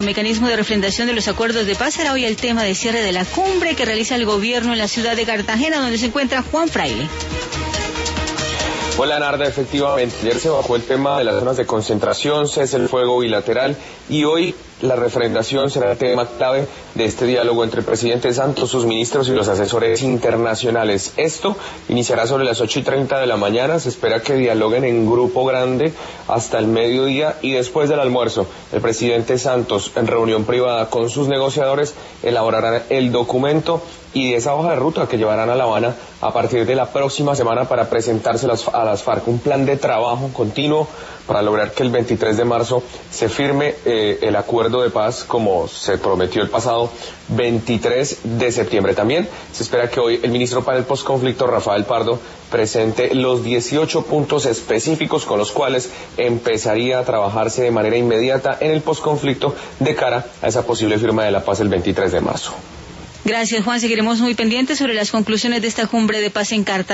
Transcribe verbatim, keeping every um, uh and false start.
mecanismo de refrendación de los acuerdos de paz será hoy el tema de cierre de la cumbre que realiza el gobierno en la ciudad de Cartagena, donde se encuentra Juan Fraile. Hola Narda, efectivamente, ayer se bajó el tema de las zonas de concentración, cese el fuego bilateral y hoy la refrendación será el tema clave de este diálogo entre el presidente Santos, sus ministros y los asesores internacionales. Esto iniciará sobre las ocho y treinta de la mañana, se espera que dialoguen en grupo grande hasta el mediodía y después del almuerzo el presidente Santos, en reunión privada con sus negociadores, elaborará el documento y esa hoja de ruta que llevarán a La Habana a partir de la próxima semana para presentárselas a las FARC, un plan de trabajo continuo para lograr que el veintitrés de marzo se firme eh, el acuerdo de paz como se prometió el pasado veintitrés de septiembre. También se espera que hoy el ministro para el posconflicto, Rafael Pardo, presente los dieciocho puntos específicos con los cuales empezaría a trabajarse de manera inmediata en el posconflicto de cara a esa posible firma de la paz el veintitrés de marzo. Gracias, Juan. Seguiremos muy pendientes sobre las conclusiones de esta cumbre de paz en Cartagena.